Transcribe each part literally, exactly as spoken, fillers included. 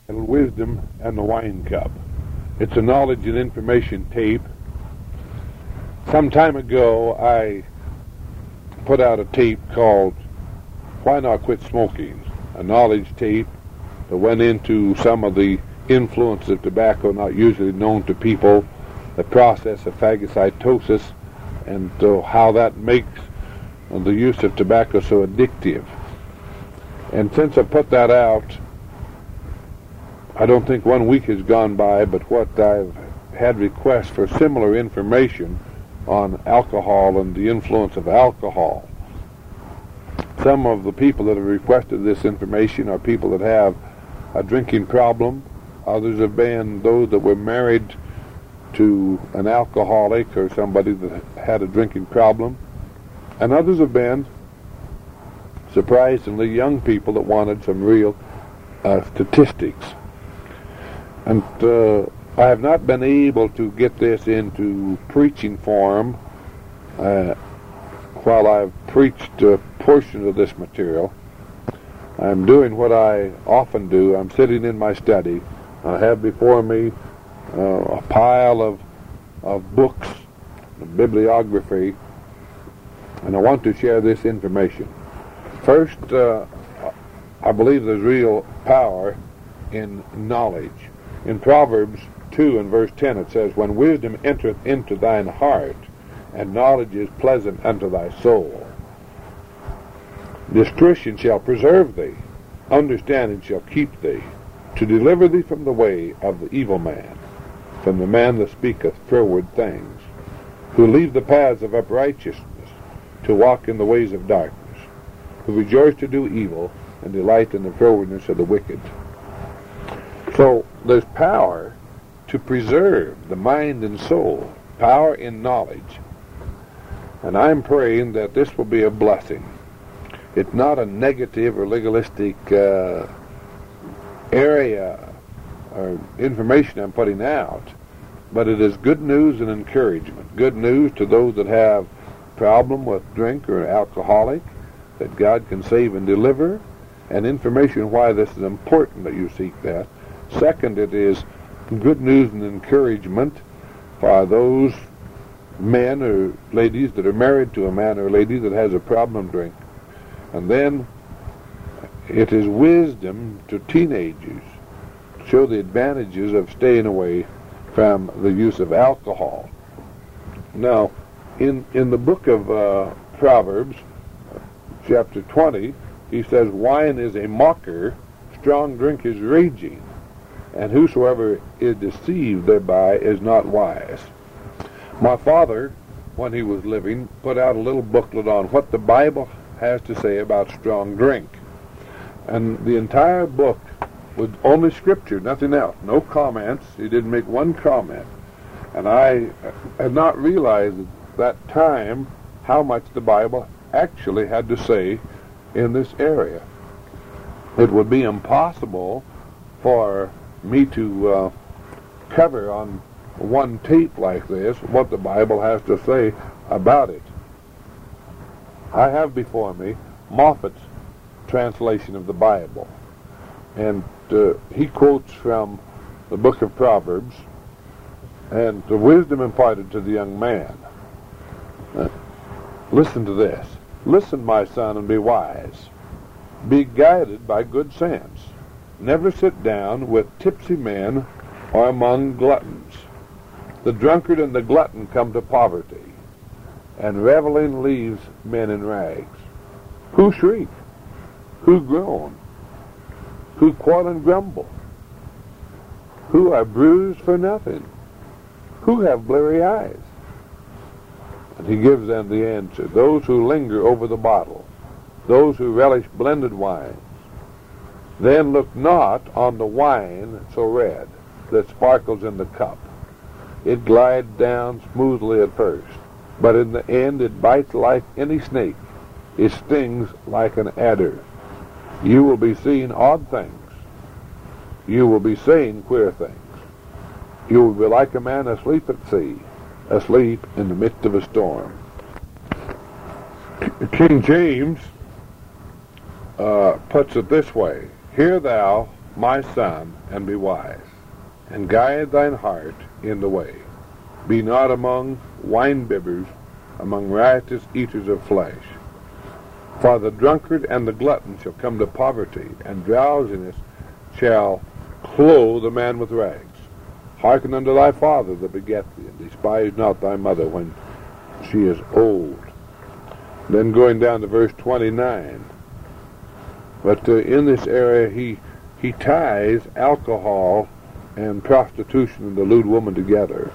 Wisdom and the Wine Cup. It's a knowledge and information tape. Some time ago, I put out a tape called Why Not Quit Smoking, a knowledge tape that went into some of the influences of tobacco not usually known to people, the process of phagocytosis, and uh, how that makes uh, the use of tobacco so addictive. And since I put that out, I don't think one week has gone by, but what I've had requests for similar information on alcohol and the influence of alcohol. Some of the people that have requested this information are people that have a drinking problem. Others have been those that were married to an alcoholic or somebody that had a drinking problem. And others have been, surprisingly, young people that wanted some real uh, statistics. And uh, I have not been able to get this into preaching form uh, while I've preached a portion of this material. I'm doing what I often do. I'm sitting in my study. I have before me uh, a pile of, of books, bibliography, and I want to share this information. First, uh, I believe there's real power in knowledge. In Proverbs two and verse ten it says, When wisdom entereth into thine heart, and knowledge is pleasant unto thy soul, discretion shall preserve thee, understanding shall keep thee, to deliver thee from the way of the evil man, from the man that speaketh froward things, who leave the paths of uprightness, to walk in the ways of darkness, who rejoice to do evil, and delight in the frowardness of the wicked. So there's power to preserve the mind and soul, power in knowledge. And I'm praying that this will be a blessing. It's not a negative or legalistic uh, area or information I'm putting out, but it is good news and encouragement. Good news to those that have a problem with drink or alcoholic, that God can save and deliver, and information why this is important that you seek that. Second, it is good news and encouragement for those men or ladies that are married to a man or lady that has a problem drink. And then it is wisdom to teenagers to show the advantages of staying away from the use of alcohol. Now, in, in the book of uh, Proverbs, chapter twenty, he says, Wine is a mocker, strong drink is raging, and whosoever is deceived thereby is not wise. My father, when he was living, put out a little booklet on what the Bible has to say about strong drink. And the entire book was only scripture, nothing else, no comments. He didn't make one comment. And I had not realized at that time how much the Bible actually had to say in this area. It would be impossible for me to uh, cover on one tape like this what the Bible has to say about it. I have before me Moffat's translation of the Bible, and uh, he quotes from the book of Proverbs, and the wisdom imparted to the young man. Uh, listen to this. Listen, my son, and be wise. Be guided by good sense. Never sit down with tipsy men or among gluttons. The drunkard and the glutton come to poverty, and reveling leaves men in rags. Who shriek? Who groan? Who quarrel and grumble? Who are bruised for nothing? Who have bleary eyes? And he gives them the answer. Those who linger over the bottle, those who relish blended wines. Then look not on the wine so red that sparkles in the cup. It glides down smoothly at first, but in the end it bites like any snake. It stings like an adder. You will be seeing odd things. You will be saying queer things. You will be like a man asleep at sea, asleep in the midst of a storm. King James uh, puts it this way, Hear thou, my son, and be wise, and guide thine heart in the way. Be not among wine-bibbers, among riotous eaters of flesh. For the drunkard and the glutton shall come to poverty, and drowsiness shall clothe a man with rags. Hearken unto thy father that begat thee, and despise not thy mother when she is old. Then going down to verse twenty-nine. But uh, in this area he he ties alcohol and prostitution and the lewd woman together.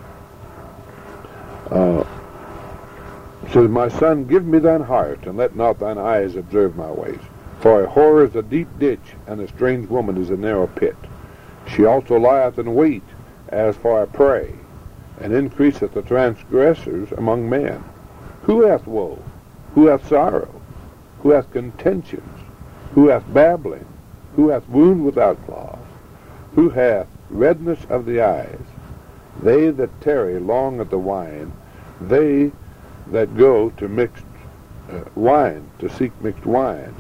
Uh, says, my son, give me thine heart, and let not thine eyes observe my ways. For a whore is a deep ditch, and a strange woman is a narrow pit. She also lieth in wait as for a prey, and increaseth the transgressors among men. Who hath woe? Who hath sorrow? Who hath contentions? Who hath babbling? Who hath wound without cause? Who hath redness of the eyes? They that tarry long at the wine, they that go to mixed uh, wine, to seek mixed wine.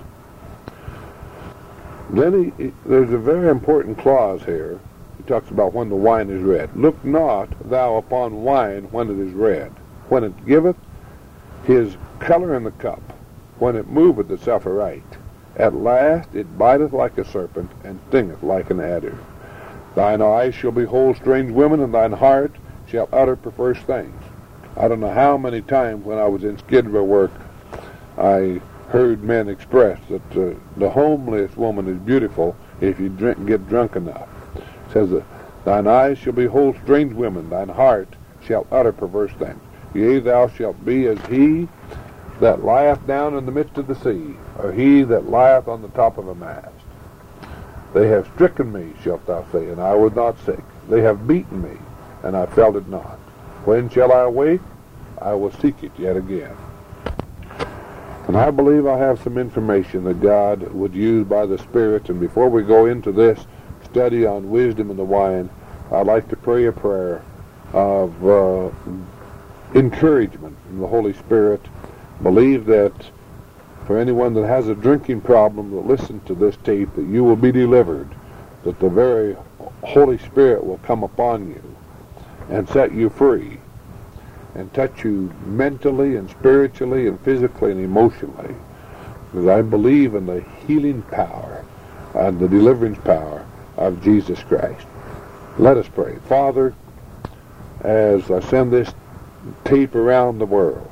Then he, he, there's a very important clause here. He talks about when the wine is red. Look not thou upon wine when it is red, when it giveth his color in the cup, when it moveth itself aright. At last it biteth like a serpent, and stingeth like an adder. Thine eyes shall behold strange women, and thine heart shall utter perverse things. I don't know how many times when I was in Skid Row work, I heard men express that uh, the homeliest woman is beautiful if you drink, get drunk enough. It says that thine eyes shall behold strange women, thine heart shall utter perverse things. Yea, thou shalt be as he that lieth down in the midst of the sea, or he that lieth on the top of a mast. They have stricken me, shalt thou say, and I was not sick. They have beaten me, and I felt it not. When shall I awake? I will seek it yet again. And I believe I have some information that God would use by the Spirit. And before we go into this study on wisdom in the wine, I'd like to pray a prayer of uh, encouragement from the Holy Spirit. Believe that for anyone that has a drinking problem that listens to this tape, that you will be delivered, that the very Holy Spirit will come upon you and set you free and touch you mentally and spiritually and physically and emotionally. Because I believe in the healing power and the deliverance power of Jesus Christ. Let us pray. Father, as I send this tape around the world,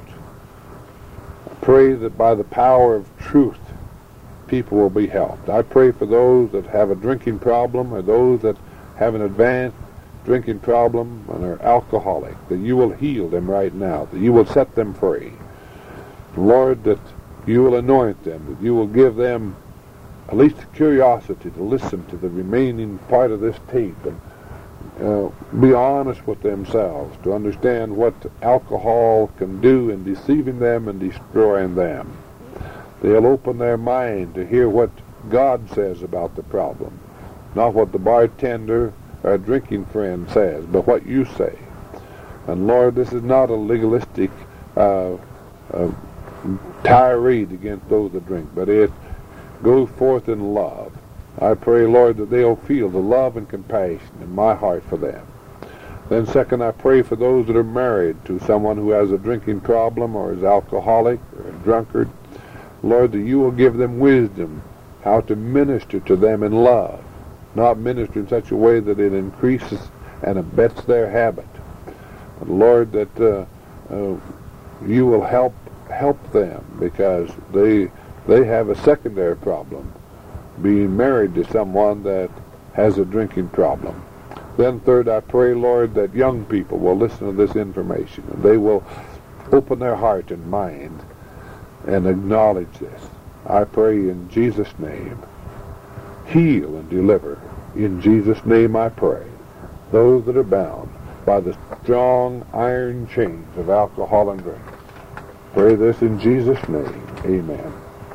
I pray that by the power of truth, people will be helped. I pray for those that have a drinking problem or those that have an advanced drinking problem and are alcoholic, that you will heal them right now, that you will set them free. Lord, that you will anoint them, that you will give them at least the curiosity to listen to the remaining part of this tape and uh, be honest with themselves, to understand what alcohol can do in deceiving them and destroying them. They'll open their mind to hear what God says about the problem, not what the bartender or a drinking friend says, but what you say. And Lord, this is not a legalistic uh, uh, tirade against those that drink, but it goes forth in love. I pray, Lord, that they'll feel the love and compassion in my heart for them. Then second, I pray for those that are married to someone who has a drinking problem or is alcoholic or a drunkard. Lord, that you will give them wisdom how to minister to them in love, not minister in such a way that it increases and abets their habit. But Lord, that uh, uh, you will help help them, because they they have a secondary problem, being married to someone that has a drinking problem. Then third, I pray, Lord, that young people will listen to this information and they will open their heart and mind and acknowledge this. I pray in Jesus' name. Heal and deliver. In Jesus' name I pray. Those that are bound by the strong iron chains of alcohol and drink. Pray this in Jesus' name. Amen.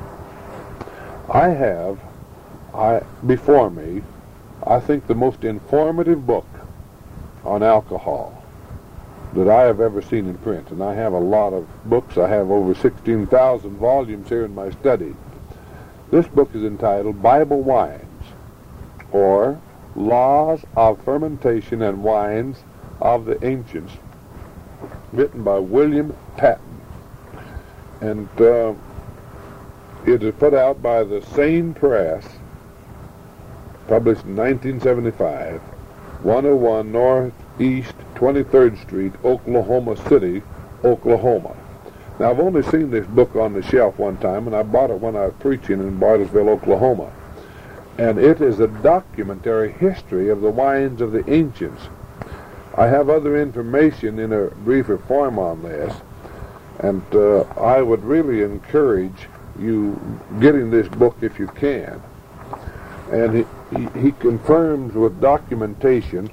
I have I before me, I think, the most informative book on alcohol that I have ever seen in print. And I have a lot of books. I have over sixteen thousand volumes here in my study. This book is entitled Bible Wines, or Laws of Fermentation and Wines of the Ancients, written by William Patton. And uh, it is put out by the Seine Press, published in nineteen seventy-five, one oh one Northeast twenty-third Street, Oklahoma City, Oklahoma. Now, I've only seen this book on the shelf one time, and I bought it when I was preaching in Bartlesville, Oklahoma. And it is a documentary history of the wines of the ancients. I have other information in a briefer form on this, and uh, I would really encourage you getting this book if you can. And he, he, he confirms with documentation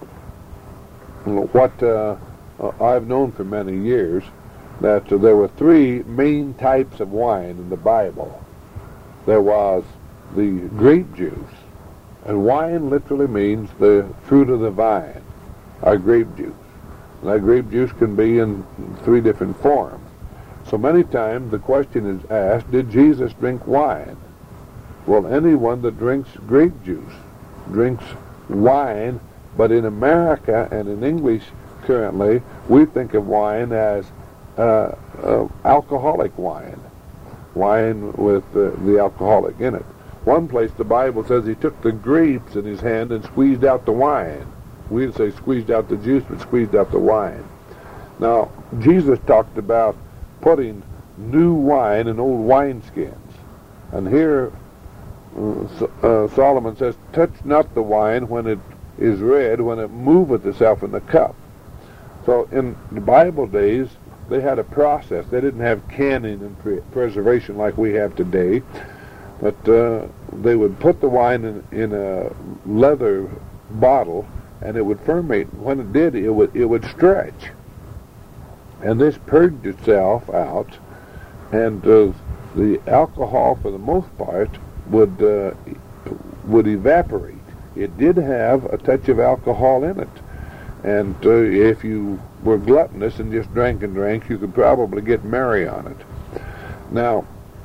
what uh, I've known for many years, that uh, there were three main types of wine in the Bible. There was the grape juice, and wine literally means the fruit of the vine, or grape juice. And that grape juice can be in three different forms. So many times the question is asked, did Jesus drink wine? Well, anyone that drinks grape juice drinks wine, but in America and in English currently, we think of wine as uh, uh, alcoholic wine, wine with uh, the alcoholic in it. One place the Bible says he took the grapes in his hand and squeezed out the wine. We'd say squeezed out the juice, but squeezed out the wine. Now, Jesus talked about putting new wine in old wineskins. And here uh, uh, Solomon says, touch not the wine when it is red, when it moveth itself in the cup. So in the Bible days, they had a process. They didn't have canning and pre preservation like we have today. But uh, they would put the wine in, in a leather bottle, and it would ferment. When it did, it would, it would stretch. And this purged itself out, and uh, the alcohol, for the most part, would uh, would evaporate. It did have a touch of alcohol in it, and uh, if you were gluttonous and just drank and drank, you could probably get merry on it. Now,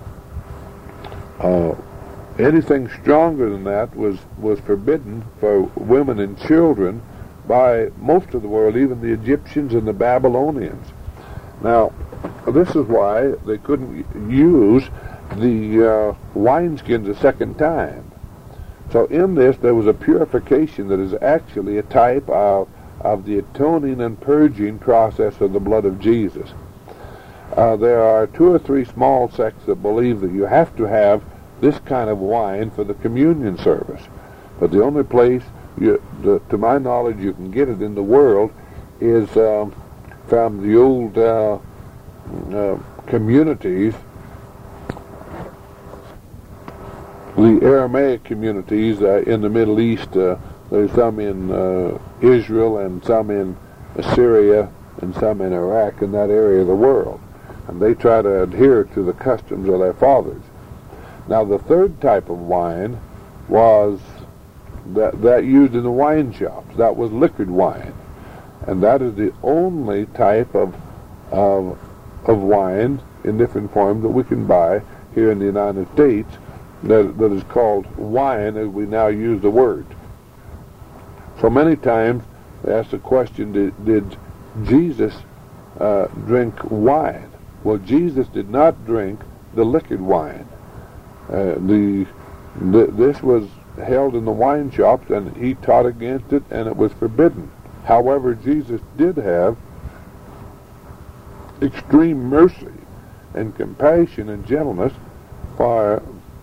uh, anything stronger than that was was forbidden for women and children by most of the world, even the Egyptians and the Babylonians. Now, this is why they couldn't use the uh, wineskins a second time. So in this, there was a purification that is actually a type of, of the atoning and purging process of the blood of Jesus. Uh, there are two or three small sects that believe that you have to have this kind of wine for the communion service. But the only place, you, the, to my knowledge, you can get it in the world is um, from the old uh, uh, communities, the Aramaic communities uh, in the Middle East. Uh, there's some in uh, Israel and some in Assyria and some in Iraq, in that area of the world. And they try to adhere to the customs of their fathers. Now, the third type of wine was that, that used in the wine shops. That was liquid wine. And that is the only type of, of, of wine in different forms that we can buy here in the United States that, that is called wine, as we now use the word. So many times they ask the question, did, did Jesus uh, drink wine? Well, Jesus did not drink the liquid wine. Uh, the, the this was held in the wine shops, and he taught against it, and it was forbidden. However, Jesus did have extreme mercy and compassion and gentleness for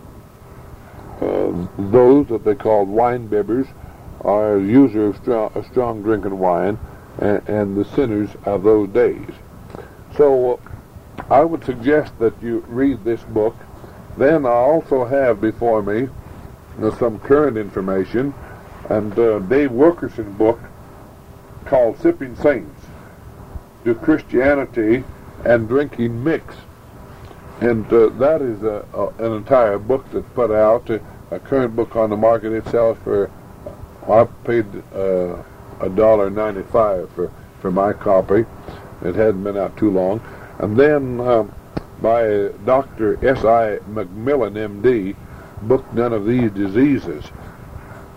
uh, those that they called wine bibbers, or user of strong, of strong drinking wine, and, and the sinners of those days. So uh, I would suggest that you read this book. Then I also have before me uh, some current information, and uh, Dave Wilkerson's book called Sipping Saints, Do Christianity and Drinking Mix. And uh, that is a, a, an entire book that's put out, a, a current book on the market itself for, I paid uh, a dollar ninety-five for, for my copy. It hadn't been out too long. And then um, by Doctor S I McMillan, M D, book None of These Diseases.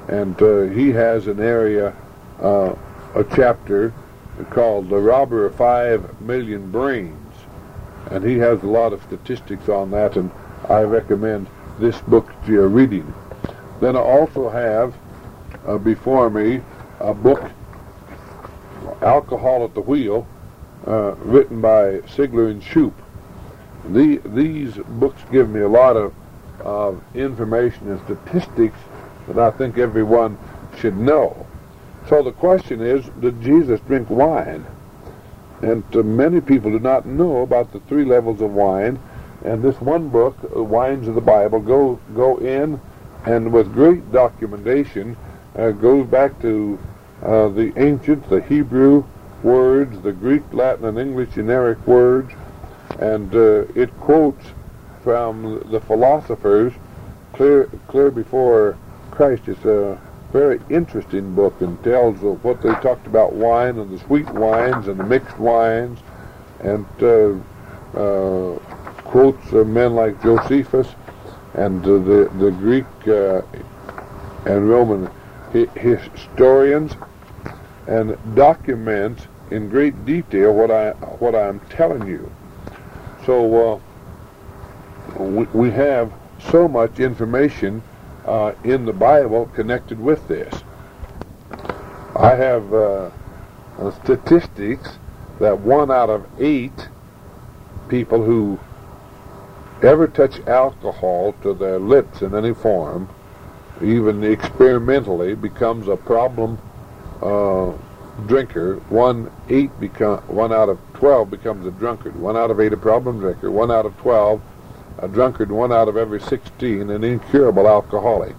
and uh, he has an area, uh, a chapter called "The Robber of Five Million Brains," and he has a lot of statistics on that, and I recommend this book to your reading. Then I also have uh, before me a book, "Alcohol at the Wheel," uh, written by Sigler and Shoup. The, these books give me a lot of uh, information and statistics that I think everyone should know. So the question is, did Jesus drink wine? And uh, many people do not know about the three levels of wine. And this one book, uh, Wines of the Bible, go go in and with great documentation uh, goes back to uh, the ancients, the Hebrew words, the Greek, Latin, and English generic words, and uh, it quotes from the philosophers clear clear before Christ. It's a very interesting book and tells of what they talked about wine and the sweet wines and the mixed wines, and uh, uh, quotes uh, men like Josephus and uh, the the Greek uh, and Roman hi historians, and documents in great detail what I what I'm telling you. So uh, we, we have so much information uh, in the Bible connected with this. I have uh, uh, statistics that one out of eight people who ever touch alcohol to their lips in any form, even experimentally, becomes a problem uh, drinker. One eight become one out of twelve becomes a drunkard. One out of eight a problem drinker. One out of twelve a drunkard. One out of every sixteen an incurable alcoholic.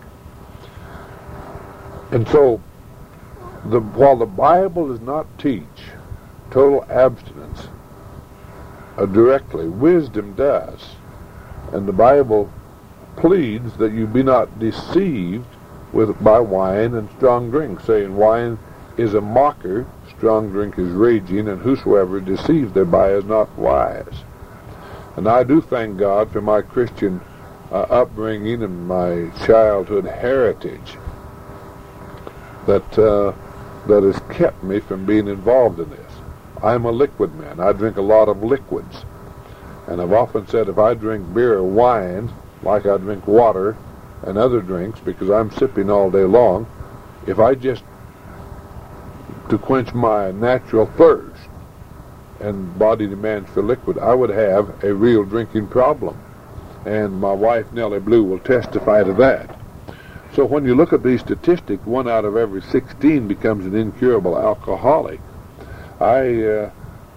And so, the, while the Bible does not teach total abstinence uh, directly, wisdom does. And the Bible pleads that you be not deceived with by wine and strong drink, saying wine is a mocker, strong drink is raging, and whosoever deceived thereby is not wise. And I do thank God for my Christian uh, upbringing and my childhood heritage that uh, that has kept me from being involved in this. I'm a liquid man. I drink a lot of liquids. And I've often said if I drink beer or wine, like I drink water and other drinks, because I'm sipping all day long, if I just, to quench my natural thirst and body demands for liquid, I would have a real drinking problem. And my wife, Nellie Blue, will testify to that. So when you look at these statistics, one out of every sixteen becomes an incurable alcoholic. I uh,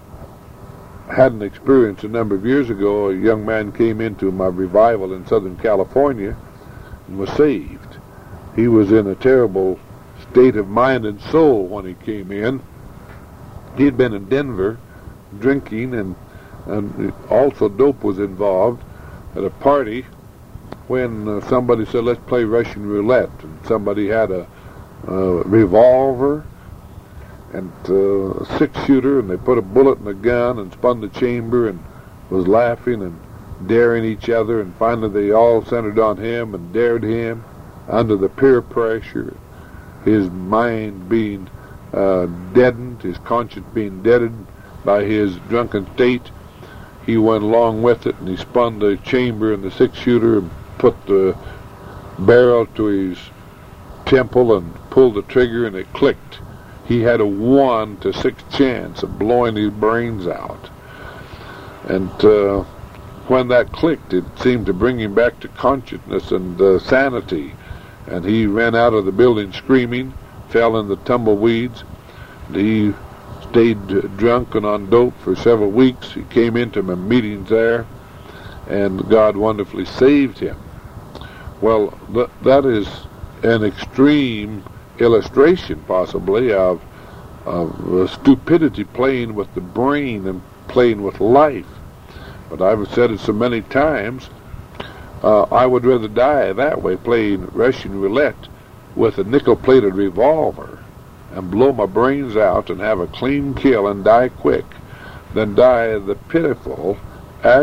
had an experience a number of years ago. A young man came into my revival in Southern California and was saved. He was in a terrible state of mind and soul when he came in. He had been in Denver drinking, and, and also dope was involved at a party when uh, somebody said, let's play Russian roulette, and somebody had a, a revolver and uh, a six-shooter, and they put a bullet in the gun and spun the chamber and was laughing and daring each other, and finally they all centered on him and dared him under the peer pressure, his mind being uh, deadened, his conscience being deadened by his drunken state. He went along with it, and he spun the chamber and the six-shooter and put the barrel to his temple and pulled the trigger, and it clicked. He had a one to six chance of blowing his brains out. And uh, when that clicked, it seemed to bring him back to consciousness and uh, sanity. And he ran out of the building screaming, fell in the tumbleweeds. He stayed drunk and on dope for several weeks. He came into my meetings there, and God wonderfully saved him. Well, th that is an extreme illustration, possibly, of, of uh, stupidity playing with the brain and playing with life. But I've said it so many times, uh, I would rather die that way, playing Russian roulette with a nickel-plated revolver and blow my brains out and have a clean kill and die quick, than die the pitiful,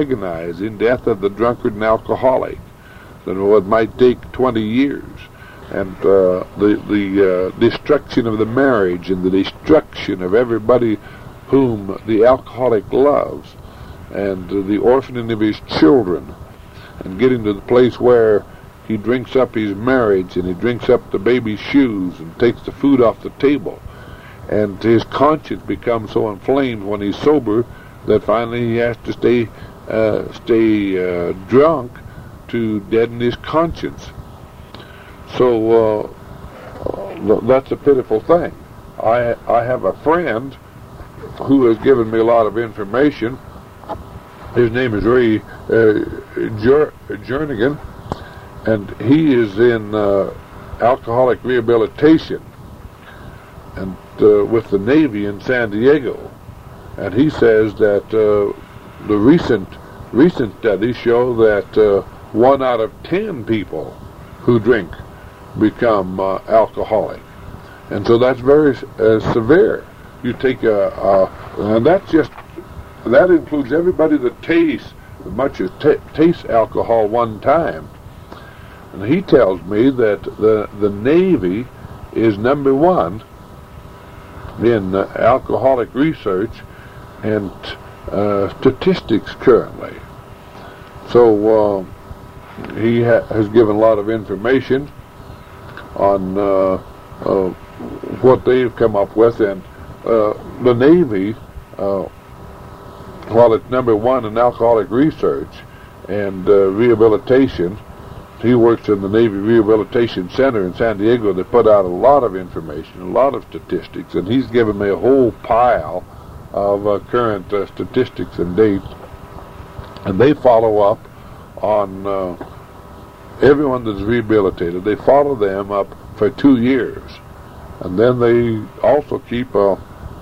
agonizing death of the drunkard and alcoholic, than what might take twenty years. and uh, the the uh, destruction of the marriage and the destruction of everybody whom the alcoholic loves, and uh, the orphaning of his children, and getting to the place where he drinks up his marriage and he drinks up the baby's shoes and takes the food off the table, and his conscience becomes so inflamed when he's sober that finally he has to stay uh, stay uh, drunk to deaden his conscience. So uh, that's a pitiful thing. I I have a friend who has given me a lot of information. His name is Ray uh, Jer- Jernigan, and he is in uh, alcoholic rehabilitation and uh, with the Navy in San Diego. And he says that uh, the recent recent studies show that uh, one out of ten people who drink become uh, alcoholic, and so that's very uh, severe. You take a, a, and that's just that includes everybody that tastes as much as t- tastes alcohol one time. And he tells me that the the Navy is number one in uh, alcoholic research and uh, statistics currently. So uh, he ha- has given a lot of information on uh, uh, what they've come up with, and uh, the Navy, uh, while it's number one in alcoholic research and uh, rehabilitation, he works in the Navy Rehabilitation Center in San Diego. They put out a lot of information, a lot of statistics, and he's given me a whole pile of uh, current uh, statistics and dates, and they follow up on uh, everyone that's rehabilitated. They follow them up for two years, and then they also keep a,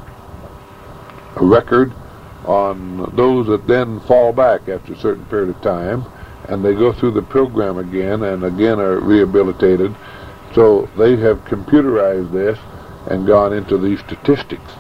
a record on those that then fall back after a certain period of time, and they go through the program again and again are rehabilitated. So they have computerized this and gone into these statistics.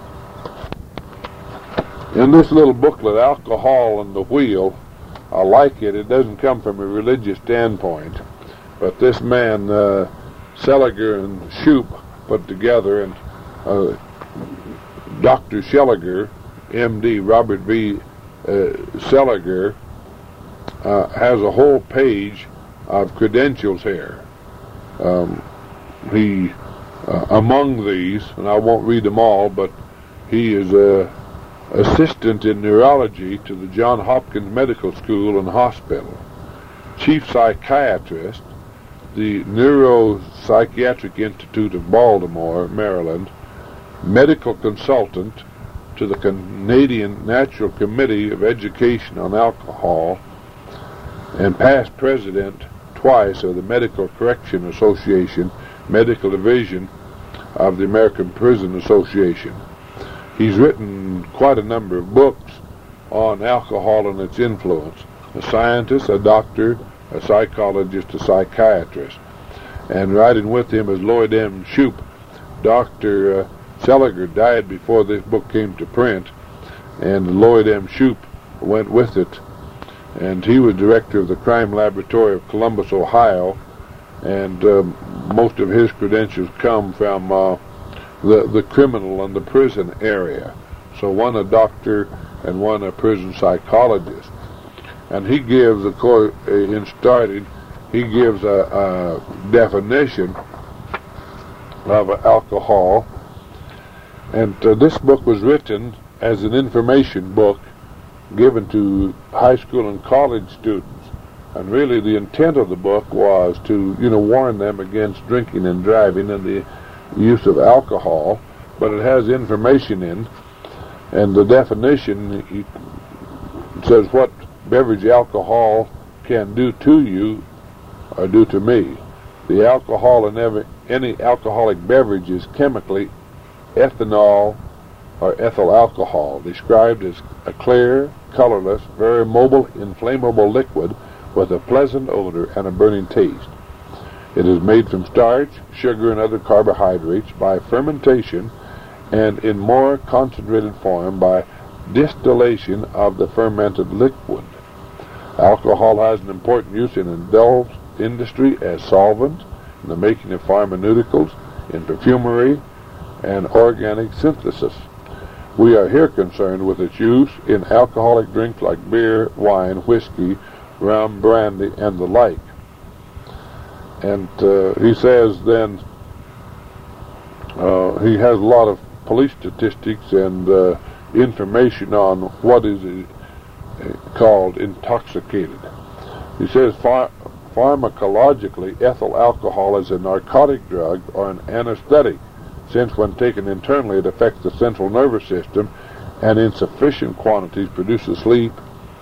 In this little booklet, Alcohol and the Wheel, I like it. It doesn't come from a religious standpoint, but this man, uh, Seliger and Shoup, put together, and uh, Doctor Seliger, M D Robert V. Uh, Seliger, uh, has a whole page of credentials here. Um, he, uh, among these, and I won't read them all, but he is a assistant in neurology to the Johns Hopkins Medical School and Hospital, chief psychiatrist, the Neuropsychiatric Institute of Baltimore, Maryland, medical consultant to the Canadian National Committee of Education on Alcohol, and past president twice of the Medical Correction Association, Medical Division of the American Prison Association. He's written quite a number of books on alcohol and its influence. A scientist, a doctor, a psychologist, a psychiatrist. And riding with him is Lloyd M. Shoup. Doctor Uh, Seliger died before this book came to print, and Lloyd M. Shoup went with it. And he was director of the Crime Laboratory of Columbus, Ohio, and um, most of his credentials come from uh, the, the criminal and the prison area. So one a doctor and one a prison psychologist. And he gives, of course, in starting, he gives a, a definition of alcohol. And uh, this book was written as an information book given to high school and college students. And really the intent of the book was to, you know, warn them against drinking and driving and the use of alcohol. But it has information in, and the definition he says what beverage alcohol can do to you or do to me. The alcohol in every, any alcoholic beverage is chemically ethanol or ethyl alcohol, described as a clear, colorless, very mobile, inflammable liquid with a pleasant odor and a burning taste. It is made from starch, sugar, and other carbohydrates by fermentation and in more concentrated form by distillation of the fermented liquid. Alcohol has an important use in adult industry as solvent, in the making of pharmaceuticals, in perfumery, and organic synthesis. We are here concerned with its use in alcoholic drinks like beer, wine, whiskey, rum, brandy, and the like. And uh, he says then, uh, he has a lot of police statistics and uh, information on what is uh, called intoxicated. He says ph- pharmacologically, ethyl alcohol is a narcotic drug or an anesthetic, since when taken internally it affects the central nervous system and in sufficient quantities produces sleep.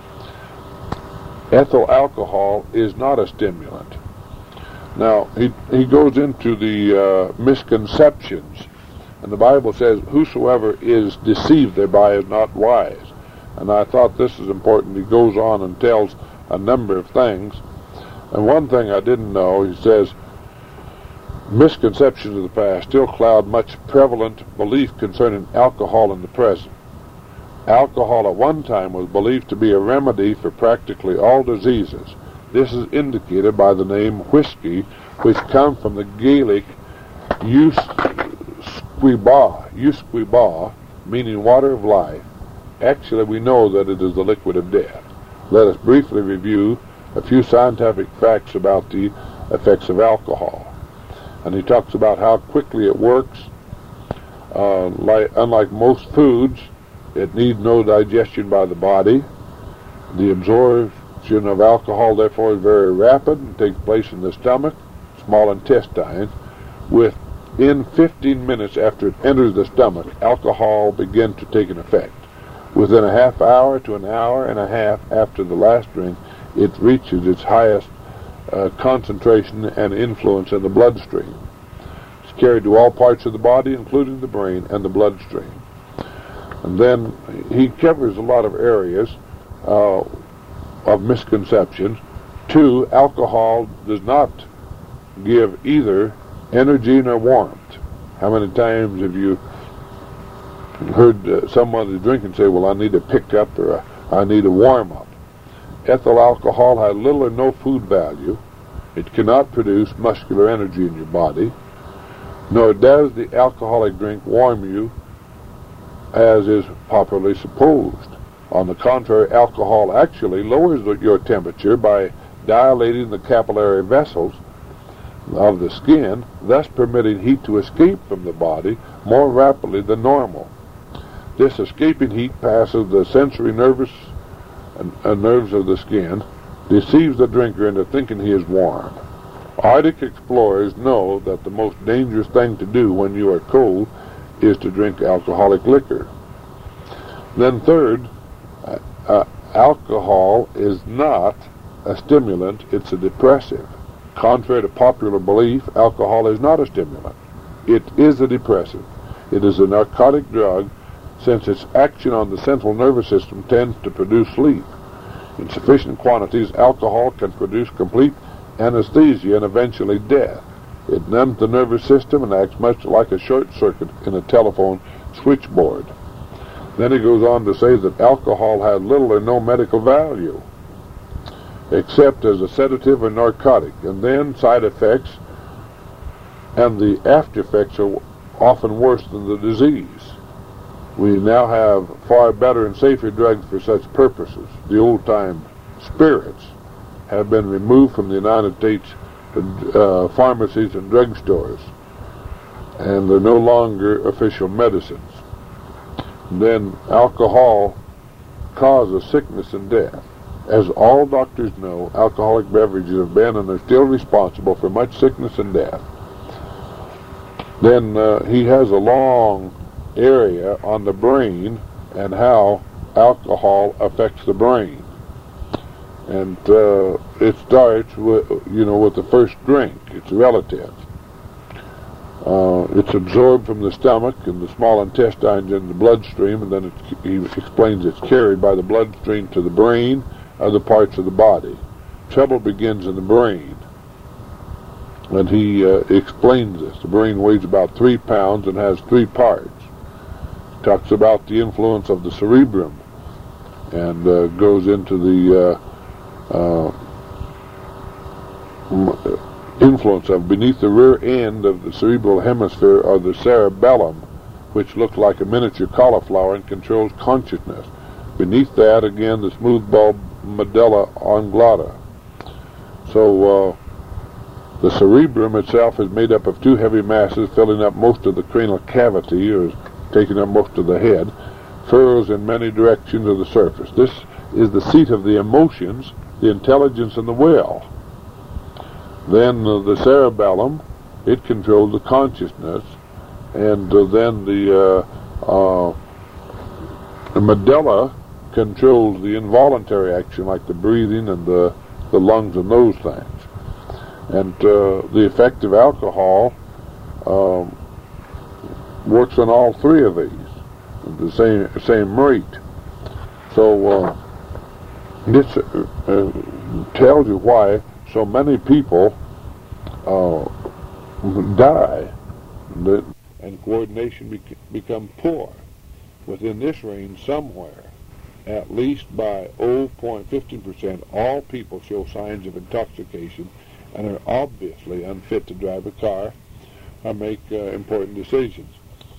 Ethyl alcohol is not a stimulant. Now, he, he goes into the uh, misconceptions, and the Bible says, whosoever is deceived thereby is not wise. And I thought this is important. He goes on and tells a number of things. And one thing I didn't know, he says, misconceptions of the past still cloud much prevalent belief concerning alcohol in the present. Alcohol at one time was believed to be a remedy for practically all diseases. This is indicated by the name whiskey, which comes from the Gaelic usquebaugh, usquebaugh, meaning water of life. Actually, we know that it is the liquid of death. Let us briefly review a few scientific facts about the effects of alcohol. And he talks about how quickly it works. Uh, like, unlike most foods, it needs no digestion by the body. The absorption of alcohol, therefore, is very rapid and takes place in the stomach, small intestines. Within fifteen minutes after it enters the stomach, alcohol begins to take an effect. Within a half hour to an hour and a half after the last drink, it reaches its highest uh, concentration and influence in the bloodstream. It's carried to all parts of the body, including the brain and the bloodstream. And then he covers a lot of areas uh, of misconceptions. Two, alcohol does not give either energy nor warmth. How many times have you heard uh, someone who's drinking say, well, I need a pick-up or a, I need a warm-up? Ethyl alcohol has little or no food value. It cannot produce muscular energy in your body, nor does the alcoholic drink warm you as is popularly supposed. On the contrary, alcohol actually lowers the, your temperature by dilating the capillary vessels of the skin, thus permitting heat to escape from the body more rapidly than normal. This escaping heat passes the sensory nervous and, and nerves of the skin, deceives the drinker into thinking he is warm. Arctic explorers know that the most dangerous thing to do when you are cold is to drink alcoholic liquor. Then third, uh, uh, alcohol is not a stimulant, it's a depressive. Contrary to popular belief, alcohol is not a stimulant. It is a depressive. It is a narcotic drug, since its action on the central nervous system tends to produce sleep. In sufficient quantities, alcohol can produce complete anesthesia and eventually death. It numbs the nervous system and acts much like a short circuit in a telephone switchboard. Then he goes on to say that alcohol has little or no medical value, except as a sedative or narcotic, and then side effects and the after effects are often worse than the disease. We now have far better and safer drugs for such purposes. The old-time spirits have been removed from the United States uh, pharmacies and drugstores, and they're no longer official medicines. Then alcohol causes sickness and death. As all doctors know, alcoholic beverages have been and are still responsible for much sickness and death. Then uh, he has a long area on the brain and how alcohol affects the brain. And uh, it starts with, you know, with the first drink. It's relative. Uh, it's absorbed from the stomach and the small intestines in the bloodstream, and then it, he explains it's carried by the bloodstream to the brain, other parts of the body. Trouble begins in the brain. And he uh, explains this. The brain weighs about three pounds and has three parts. Talks about the influence of the cerebrum and uh, goes into the uh, uh, influence influence of beneath the rear end of the cerebral hemisphere are the cerebellum, which looks like a miniature cauliflower and controls consciousness. Beneath that, again, the smooth bulb medulla oblongata. So uh, the cerebrum itself is made up of two heavy masses filling up most of the cranial cavity, or taking up most of the head. Furrows in many directions of the surface. This is the seat of the emotions, the intelligence, and the will. Then uh, the cerebellum, it controls the consciousness, and uh, then the, uh, uh, the medulla controls the involuntary action, like the breathing and the, the lungs and those things. And uh, the effect of alcohol um, works on all three of these at the same same rate. So uh, this uh, uh, tells you why so many people uh, die, that, and coordination bec become poor. Within this range somewhere, at least by zero point one five percent, all people show signs of intoxication and are obviously unfit to drive a car or make uh, important decisions.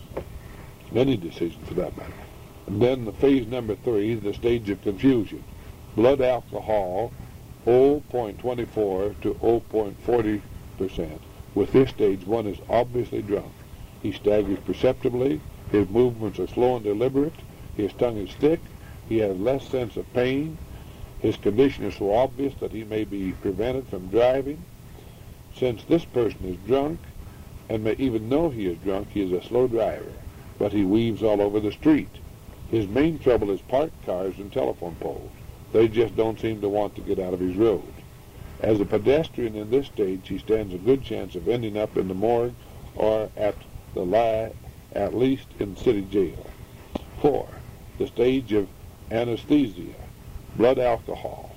Any decision for that matter. And then the phase number three, the stage of confusion. Blood alcohol, zero point two four to zero point four zero percent. With this stage, one is obviously drunk. He staggers perceptibly, his movements are slow and deliberate, his tongue is thick, he has less sense of pain, his condition is so obvious that he may be prevented from driving. Since this person is drunk, and may even know he is drunk, he is a slow driver, but he weaves all over the street. His main trouble is parked cars and telephone poles. They just don't seem to want to get out of his road. As a pedestrian in this stage, he stands a good chance of ending up in the morgue or at the li at least in city jail. Four, the stage of anesthesia. Blood alcohol,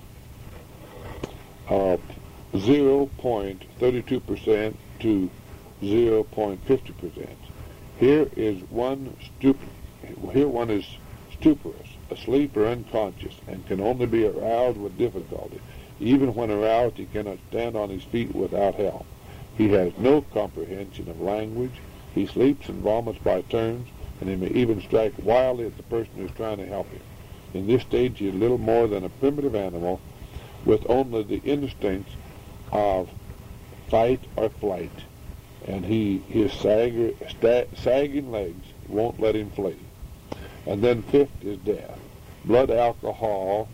uh, zero point three two percent to zero point five zero percent. Here is one stup here one is stuporous, asleep or unconscious, and can only be aroused with difficulty. Even when aroused, he cannot stand on his feet without help. He has no comprehension of language. He sleeps and vomits by turns, and he may even strike wildly at the person who is trying to help him. In this stage, he is little more than a primitive animal with only the instincts of fight or flight, and he his sag, sta sagging legs won't let him flee. And then fifth is death. Blood alcohol,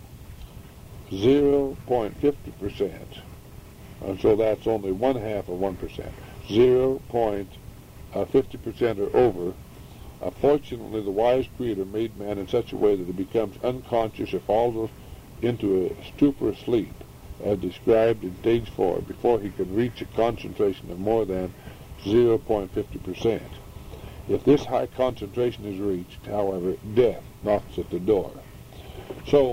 zero point five zero percent, and so that's only one half of one percent. zero point five zero percent or over. Uh, fortunately, the wise Creator made man in such a way that he becomes unconscious or falls into a stupor sleep, as described in stage four, before he can reach a concentration of more than zero point five zero percent. If this high concentration is reached, however, death knocks at the door. So,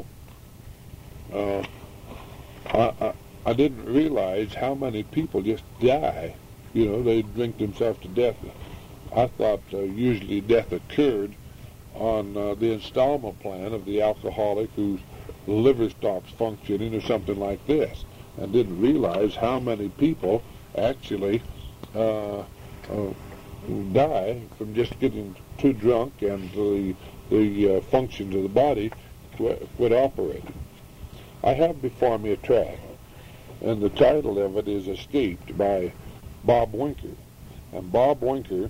uh, I, I, I didn't realize how many people just die. You know, they drink themselves to death. I thought uh, usually death occurred on uh, the installment plan of the alcoholic whose liver stops functioning or something like this, and didn't realize how many people actually uh, uh, die from just getting too drunk and the, the uh, functions of the body quit, quit operating. I have before me a tract, and the title of it is Escaped by Bob Winker. And Bob Winker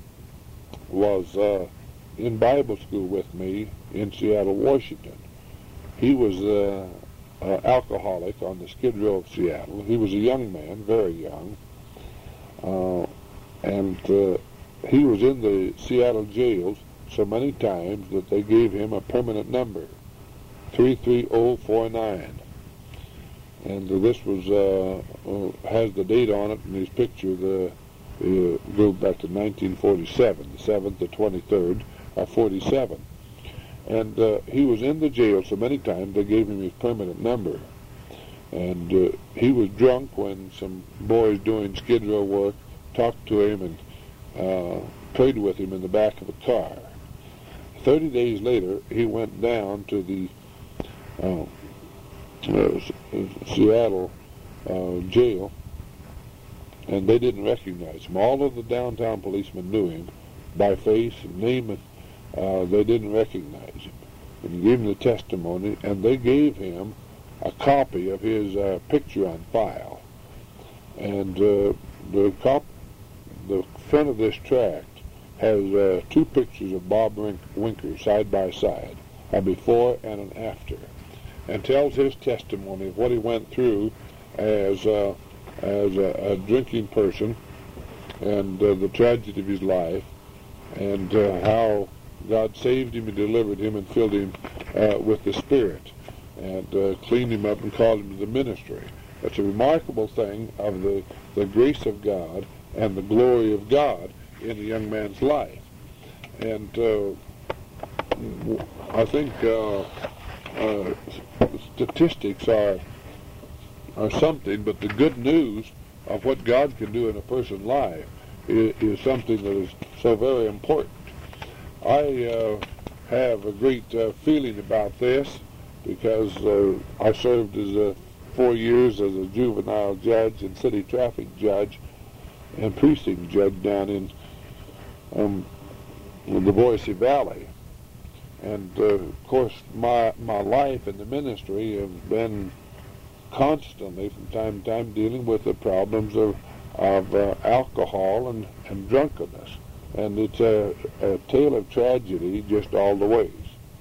was uh, in Bible school with me in Seattle, Washington. He was an uh, uh, alcoholic on the Skid Row of Seattle. He was a young man, very young, uh, and uh, he was in the Seattle jails so many times that they gave him a permanent number, three three zero four nine. And uh, this was uh, uh, has the date on it in his picture. The uh, goes back to nineteen forty-seven, the seventh to twenty-third of forty-seven. And uh, he was in the jail so many times they gave him his permanent number. And uh, he was drunk when some boys doing Skid Row work talked to him and uh, played with him in the back of a car. Thirty days later, he went down to the uh, uh, Seattle uh, jail and they didn't recognize him. All of the downtown policemen knew him by face and name, and uh, they didn't recognize him. And he gave him the testimony, and they gave him a copy of his uh, picture on file. And uh, the cop, the front of this tract has uh, two pictures of Bob Winker side by side, a before and an after, and tells his testimony of what he went through as uh, as a, a drinking person, and uh, the tragedy of his life, and uh, how God saved him and delivered him and filled him uh, with the Spirit, and uh, cleaned him up and called him to the ministry. It's a remarkable thing of the, the grace of God and the glory of God in a young man's life. And uh, I think uh, uh, statistics are are something, but the good news of what God can do in a person's life is, is something that is so very important. I uh, have a great uh, feeling about this because uh, I served as a, four years as a juvenile judge and city traffic judge and precinct judge down in um, the Boise Valley. And uh, of course my my life in the ministry has been constantly from time to time dealing with the problems of, of uh, alcohol and, and drunkenness. And it's a, a tale of tragedy just all the ways.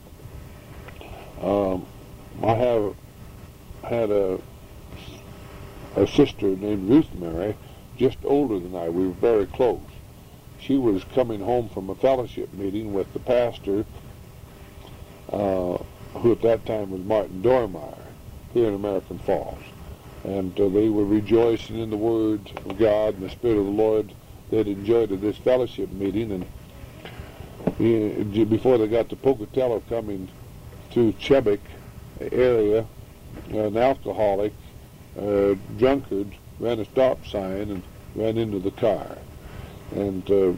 Um, I have had a, a sister named Ruth Mary, just older than I. We were very close. She was coming home from a fellowship meeting with the pastor, uh, who at that time was Martin Dormeyer, here in American Falls. And uh, they were rejoicing in the Word of God and the Spirit of the Lord they'd enjoyed at this fellowship meeting. And he, before they got to Pocatello, coming through Chubbuck area, an alcoholic, uh, drunkard, ran a stop sign and ran into the car. And uh,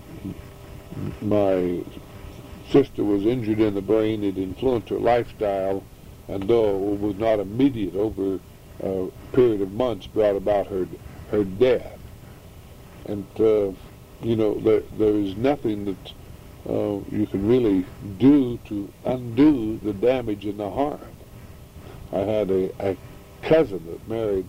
my sister was injured in the brain. It influenced her lifestyle, and though it was not immediate, over a period of months brought about her her death. And uh, you know, there, there is nothing that uh, you can really do to undo the damage and the harm. I had a, a cousin that married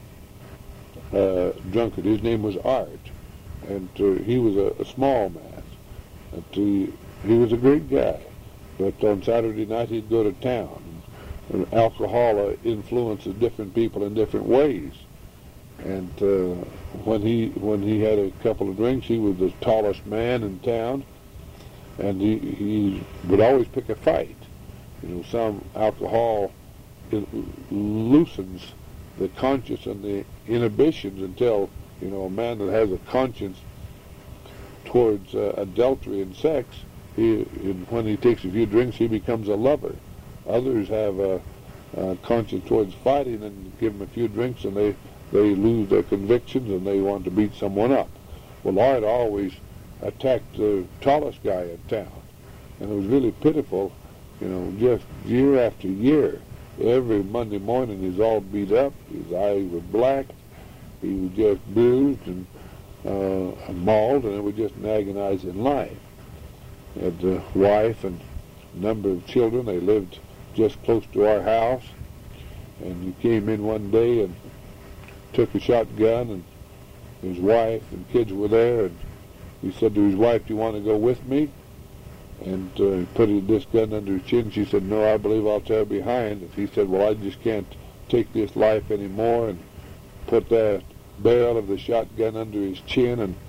a drunkard. His name was Art, and uh, he was a, a small man. And he, he was a great guy, but on Saturday night he'd go to town. And alcohol influences different people in different ways. And uh, when he when he had a couple of drinks, he was the tallest man in town, and he, he would always pick a fight. You know, some alcohol loosens the conscience and the inhibitions until, you know, a man that has a conscience towards uh, adultery and sex, he, when he takes a few drinks, he becomes a lover. Others have a, a conscience towards fighting, and give them a few drinks and they, they lose their convictions and they want to beat someone up. Well, Art always attacked the tallest guy in town, and it was really pitiful, you know, just year after year. Every Monday morning he's all beat up, his eyes were black, he was just bruised and, uh, and mauled, and it was just an agonizing life. He had a wife and a number of children. They lived just close to our house, and he came in one day and took a shotgun, and his wife and kids were there, and he said to his wife, "Do you want to go with me?" And uh, he put this gun under his chin. She said, "No, I believe I'll tear behind." And he said, "Well, I just can't take this life anymore," and put that barrel of the shotgun under his chin and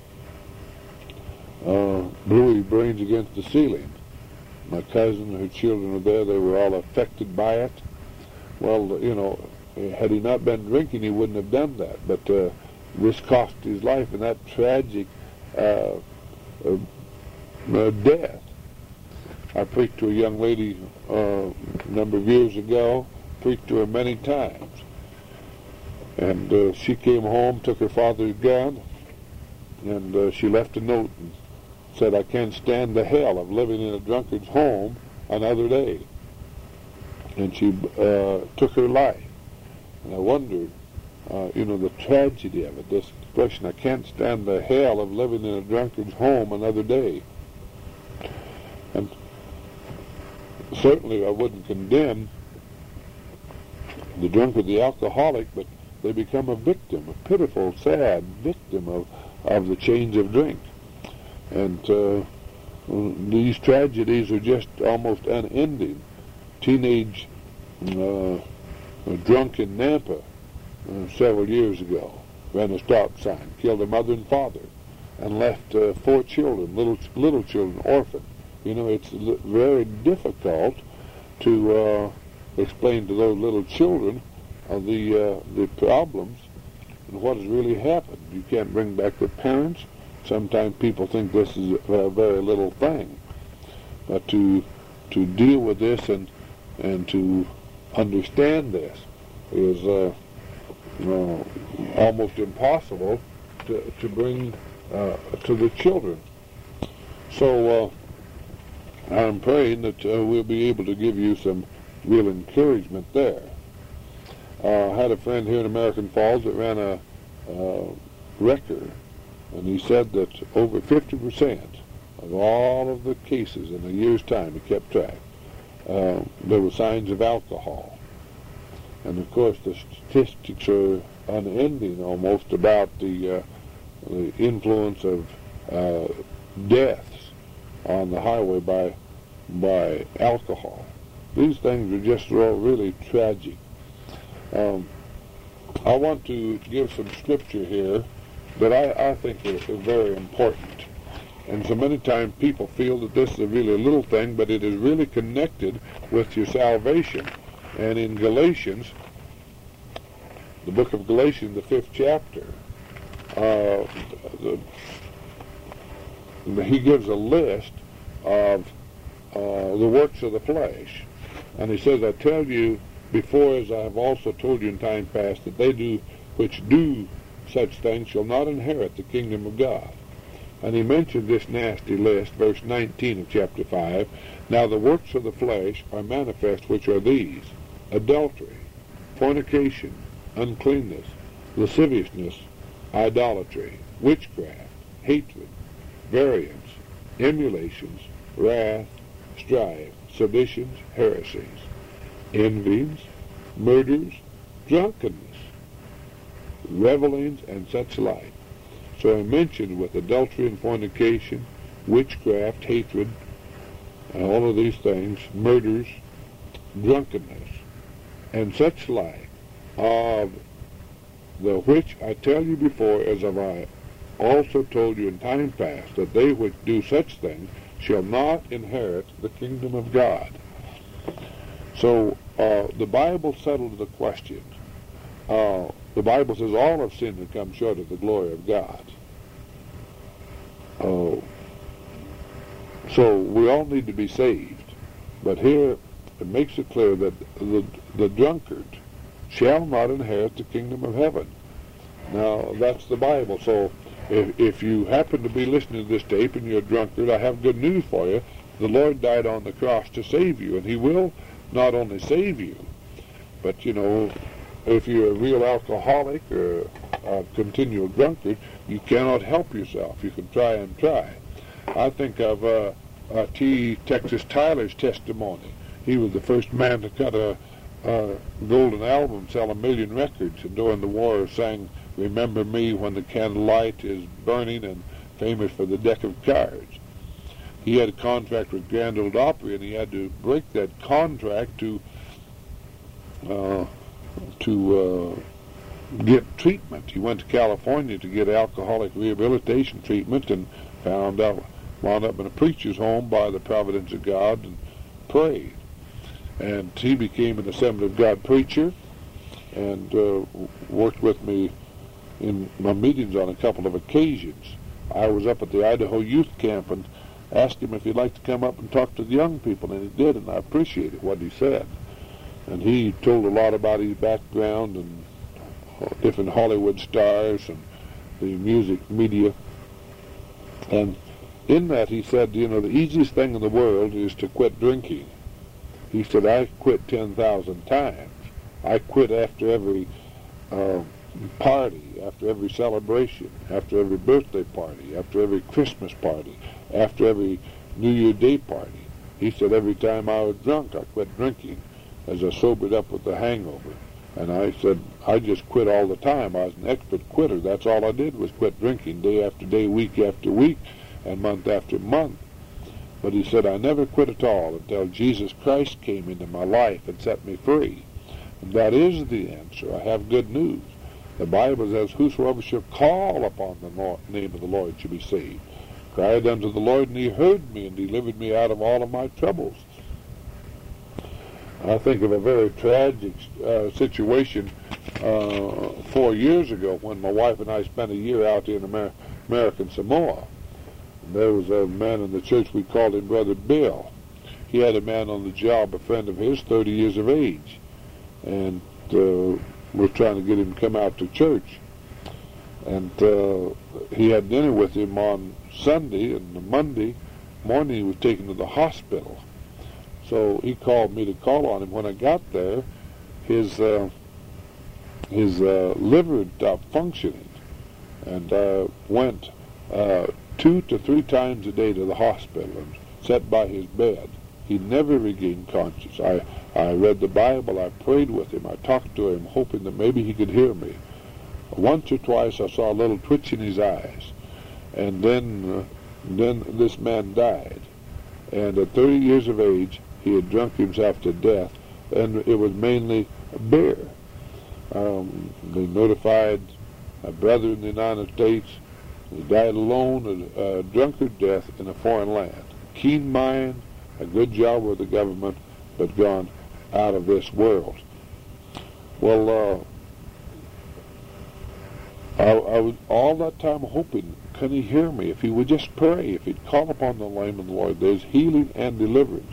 uh, blew his brains against the ceiling. My cousin and her children were there. They were all affected by it. Well, you know, had he not been drinking, he wouldn't have done that. But uh, this cost his life, and that tragic uh, uh, uh, death. I preached to a young lady uh, a number of years ago, preached to her many times. And uh, she came home, took her father's gun, and uh, she left a note and said, "I can't stand the hell of living in a drunkard's home another day." And she uh, took her life. And I wondered, uh, you know, the tragedy of it, this expression, I can't stand the hell of living in a drunkard's home another day. And certainly I wouldn't condemn the drunkard, the alcoholic, but they become a victim, a pitiful, sad victim of, of the chains of drink. And uh, these tragedies are just almost unending. Teenage uh, drunk in Nampa uh, several years ago, ran a stop sign, killed a mother and father, and left uh, four children, little little children, orphaned. You know, it's l- very difficult to uh, explain to those little children uh, the uh, the problems and what has really happened. You can't bring back the parents. Sometimes people think this is a very little thing, but to to deal with this and and to understand this is uh, uh, almost impossible to to bring uh, to the children. So uh, I'm praying that uh, we'll be able to give you some real encouragement there. Uh, I had a friend here in American Falls that ran a uh, record, and he said that over fifty percent of all of the cases in a year's time, he kept track, uh, there were signs of alcohol. And of course the statistics are unending almost about the, uh, the influence of uh, deaths on the highway by, by alcohol. These things are just all really tragic. Um, I want to give some scripture here that I, I think is very important. And so many times people feel that this is a really little thing, but it is really connected with your salvation. And in Galatians, the book of Galatians, the fifth chapter, uh, the, the, he gives a list of uh, the works of the flesh. And he says, I tell you before, as I have also told you in time past, that they do which do such things shall not inherit the kingdom of God. And he mentioned this nasty list, verse nineteen of chapter five. Now the works of the flesh are manifest, which are these: adultery, fornication, uncleanness, lasciviousness, idolatry, witchcraft, hatred, variance, emulations, wrath, strife, seditions, heresies, envyings, murders, drunkenness, revelings, and such like. So I mentioned with adultery and fornication, witchcraft, hatred, and all of these things, murders, drunkenness, and such like, of the which I tell you before, as have I also told you in time past, that they which do such things shall not inherit the kingdom of God. So uh, the Bible settles the question. Uh, the Bible says all have sinned and come short of the glory of God. Uh, so we all need to be saved. But here it makes it clear that the, the drunkard shall not inherit the kingdom of heaven. Now, that's the Bible. So if, if you happen to be listening to this tape and you're a drunkard, I have good news for you. The Lord died on the cross to save you, and he will not only save you, but, you know, if you're a real alcoholic or a continual drunkard, you cannot help yourself. You can try and try. I think of uh, uh, T. Texas Tyler's testimony. He was the first man to cut a, a golden album, sell a million records, and during the war sang "Remember Me When the Candlelight is Burning," and famous for the deck of cards. He had a contract with Grand Ole Opry, and he had to break that contract to uh, to uh, get treatment. He went to California to get alcoholic rehabilitation treatment, and found out, wound up in a preacher's home by the providence of God, and prayed. And he became an Assembly of God preacher, and uh, worked with me in my meetings on a couple of occasions. I was up at the Idaho Youth Camp and asked him if he'd like to come up and talk to the young people, and he did, and I appreciated what he said. And he told a lot about his background and different Hollywood stars and the music media. And in that he said, you know, the easiest thing in the world is to quit drinking. He said, I quit ten thousand times. I quit after every uh, party, after every celebration, after every birthday party, after every Christmas party, after every New Year Day party. He said every time I was drunk, I quit drinking as I sobered up with the hangover. And I said, I just quit all the time. I was an expert quitter. That's all I did was quit drinking day after day, week after week, and month after month. But he said, I never quit at all until Jesus Christ came into my life and set me free. And that is the answer. I have good news. The Bible says, whosoever shall call upon the Lord, name of the Lord shall be saved. Cried unto the Lord, and he heard me and delivered me out of all of my troubles. I think of a very tragic uh, situation uh, four years ago when my wife and I spent a year out in Amer- American Samoa. There was a man in the church, we called him Brother Bill. He had a man on the job, a friend of his, thirty years of age. And uh, we're trying to get him to come out to church. And uh, he had dinner with him on Sunday, and the Monday morning he was taken to the hospital. So he called me to call on him. When I got there, his uh, his uh, liver stopped functioning, and uh, went uh, two to three times a day to the hospital and sat by his bed. He never regained conscience. I, I read the Bible, I prayed with him, I talked to him, hoping that maybe he could hear me. Once or twice I saw a little twitch in his eyes, and then, uh, then this man died. And at thirty years of age, he had drunk himself to death, and it was mainly beer. Um, they notified a brother in the United States. He died alone, a, a drunkard death in a foreign land. Keen mind, a good job with the government, but gone out of this world. Well, uh, I, I was all that time hoping, can he hear me? If he would just pray, if he'd call upon the name of the Lord, there's healing and deliverance.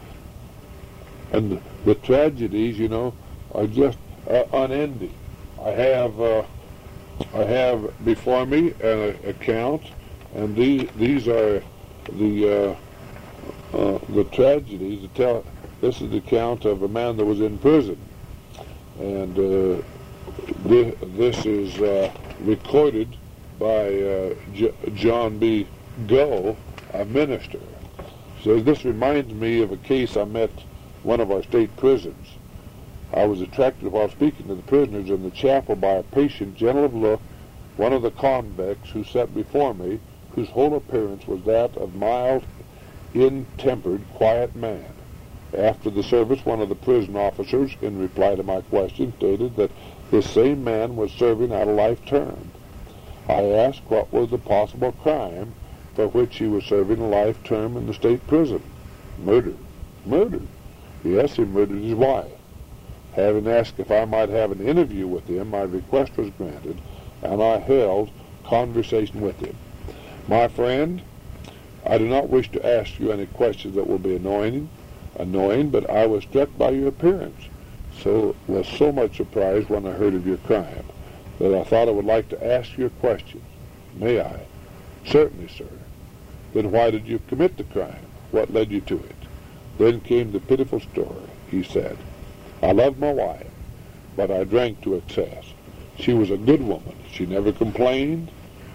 And the, the tragedies, you know, are just uh, unending. I have, uh, I have before me an account, and these these are the uh, uh, the tragedies. To tell, this is the account of a man that was in prison, and uh, this, this is uh, recorded by uh, J- John B. Go, a minister. So this reminds me of a case I met one of our state prisons. I was attracted while speaking to the prisoners in the chapel by a patient, gentle of look, one of the convicts who sat before me, whose whole appearance was that of mild, in-tempered, quiet man. After the service, one of the prison officers, in reply to my question, stated that this same man was serving out a life term. I asked what was the possible crime for which he was serving a life term in the state prison. Murder. Murder. Yes, he murdered his wife. Having asked if I might have an interview with him, my request was granted, and I held conversation with him. My friend, I do not wish to ask you any questions that will be annoying, annoying, but I was struck by your appearance, so was so much surprised when I heard of your crime, that I thought I would like to ask you a question. May I? Certainly, sir. Then why did you commit the crime? What led you to it? Then came the pitiful story. He said, I loved my wife, but I drank to excess. She was a good woman. She never complained.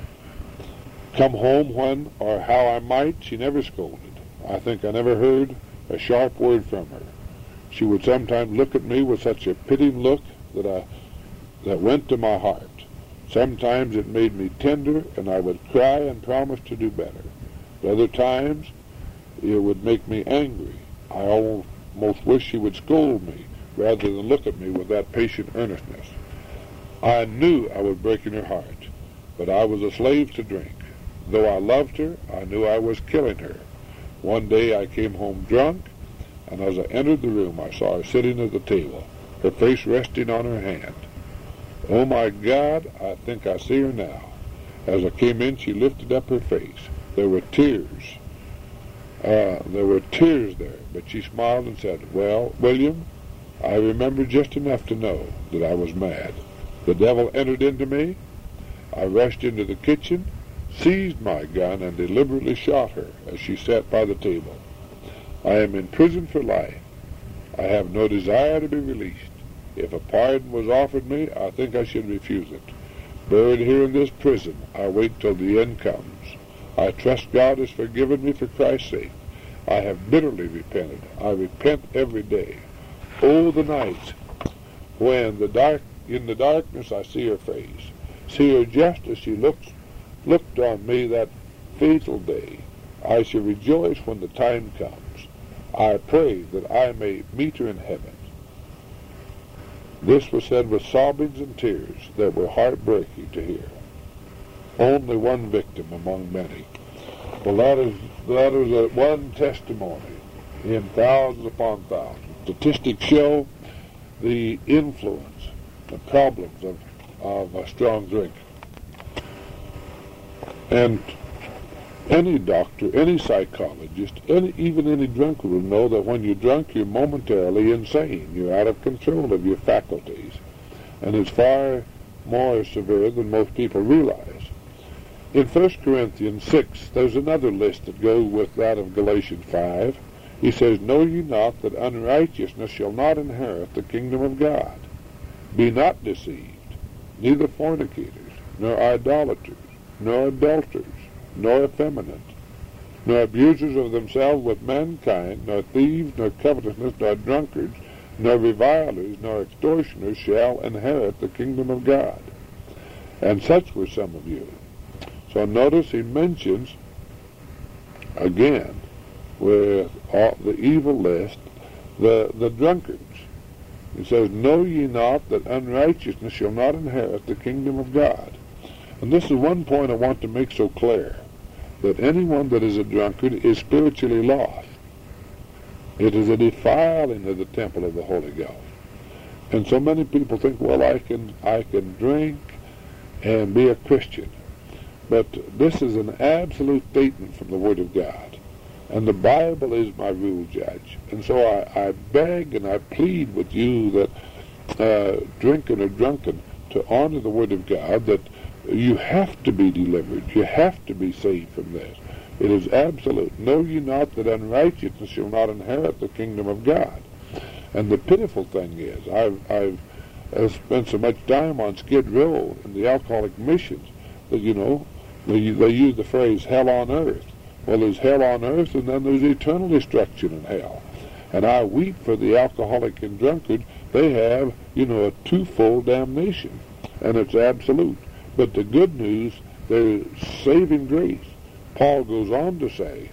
Come home when or how I might, she never scolded. I think I never heard a sharp word from her. She would sometimes look at me with such a pitying look that I that went to my heart. Sometimes it made me tender, and I would cry and promise to do better. At other times, it would make me angry. I almost wish she would scold me rather than look at me with that patient earnestness. I knew I was breaking her heart, but I was a slave to drink. Though I loved her, I knew I was killing her. One day I came home drunk, and as I entered the room, I saw her sitting at the table, her face resting on her hand. Oh my God, I think I see her now. As I came in, she lifted up her face. There were tears. Uh, there were tears there, but she smiled and said, well, William, I remember just enough to know that I was mad. The devil entered into me. I rushed into the kitchen, seized my gun, and deliberately shot her as she sat by the table. I am in prison for life. I have no desire to be released. If a pardon was offered me, I think I should refuse it. Buried here in this prison, I wait till the end comes. I trust God has forgiven me for Christ's sake. I have bitterly repented. I repent every day. Oh, the night when the dark, in the darkness I see her face, see her just as she looks, looked on me that fatal day. I shall rejoice when the time comes. I pray that I may meet her in heaven. This was said with sobbings and tears that were heartbreaking to hear. Only one victim among many. Well, that is that is a one testimony in thousands upon thousands. Statistics show the influence, the problems of, of a strong drink. And any doctor, any psychologist, any, even any drunkard will know that when you're drunk, you're momentarily insane. You're out of control of your faculties. And it's far more severe than most people realize. In First Corinthians six, there's another list that goes with that of Galatians five. He says, Know ye not that unrighteousness shall not inherit the kingdom of God? Be not deceived, neither fornicators, nor idolaters, nor adulterers, nor effeminate, nor abusers of themselves with mankind, nor thieves, nor covetousness, nor drunkards, nor revilers, nor extortioners shall inherit the kingdom of God. And such were some of you. So notice he mentions, again, with all the evil list, the, the drunkards. He says, Know ye not that unrighteousness shall not inherit the kingdom of God? And this is one point I want to make so clear, that anyone that is a drunkard is spiritually lost. It is a defiling of the temple of the Holy Ghost. And so many people think, well, I can, I can drink and be a Christian. But this is an absolute statement from the Word of God. And the Bible is my rule, Judge. And so I, I beg and I plead with you that uh, drinking or drunken to honor the Word of God, that you have to be delivered. You have to be saved from this. It is absolute. Know ye not that unrighteousness shall not inherit the kingdom of God? And the pitiful thing is, I've, I've, I've spent so much time on Skid Row and the alcoholic missions that, you know, they, they use the phrase hell on earth. Well, there's hell on earth, and then there's eternal destruction in hell. And I weep for the alcoholic and drunkard. They have, you know, a twofold damnation, and it's absolute. But the good news, there's saving grace. Paul goes on to say,